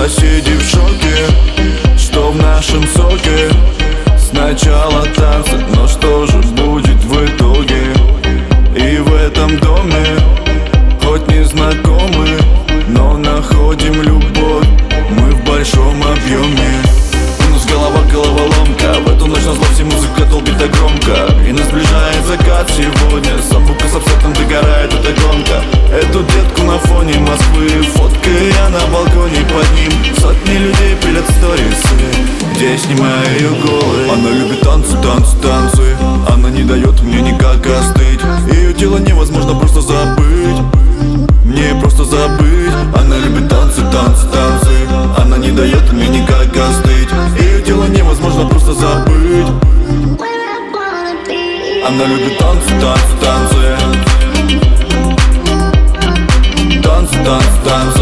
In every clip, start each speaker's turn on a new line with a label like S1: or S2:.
S1: соседи в шоке, что в нашем соке сначала танцы, но что же будет в итоге? И в этом доме хоть не знакомы, но находим любовь мы в большом объеме. У нас голова головоломка, в эту ночь на злости музыка долбит так громко. И нас сближает закат сегодня, Самбука с абсентом догорает эта гонка. Эту детку на фоне Москвы фоткаю я на балконе под ним. Сотни людей пилят сторисы, где я снимаю ее голой. Она любит танцы, танцы, танцы, она не дает мне никак остыть. Ее тело невозможно просто забыть, мне просто забыть. Она любит танцы, танцы, танцы, она не дает мне никак остыть. Ее тело невозможно просто забыть. Она любит танцы, танцы, танцы, танцы, танцы, танцы.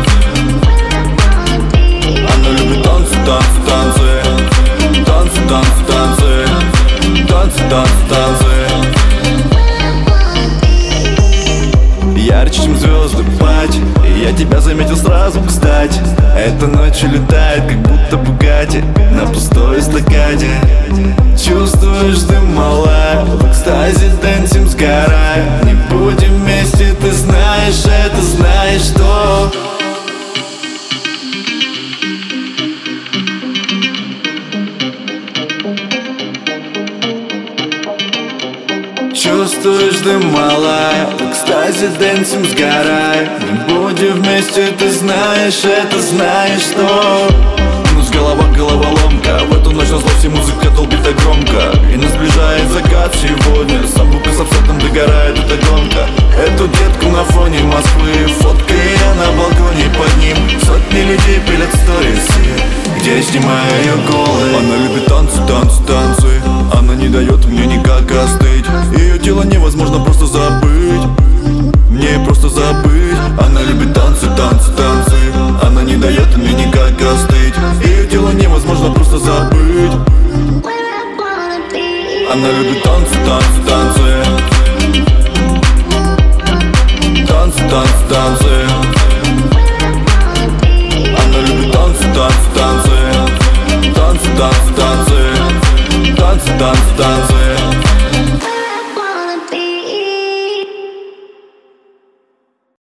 S1: Она любит танцы, танцы, танцы, танцы, танцы, танцы, танцы, танцы, танцы. Ярче, чем звезды, пать, и я тебя заметил сразу, кстати. Эта ночь улетает, как будто Бугатти на пустой эстакаде. Чувствуешь, ты малая, в экстазе дэнсим сгорая. Не будем вместе, ты знаешь это, знаешь что. Чувствуешь, ты малая, в экстазе дэнсим сгорай. Не будем вместе, ты знаешь это, знаешь что. У нас голова головоломка, в эту ночь на злости музыка долбит так громко. И нас сближает закат сегодня, Самбука с абсентом догорает эта гонка. Эту детку на фоне Москвы фоткаю я на балконе под ним. Сотни людей пилят сторисы, где я снимаю ее голой. Она любит танцы, танцы, танцы, она не дает мне никак остыть. Ее тело невозможно просто забыть, мне просто забыть. Она любит танцы, танцы, танцы, она не дает мне никак остыть. Ее тело невозможно просто забыть. Она любит танцы, танцы, танцы, танцы, танцы, танцы. Она любит танцы, танцы, танцы, танцы, танцы, танцы, танцы, танцы, танцы.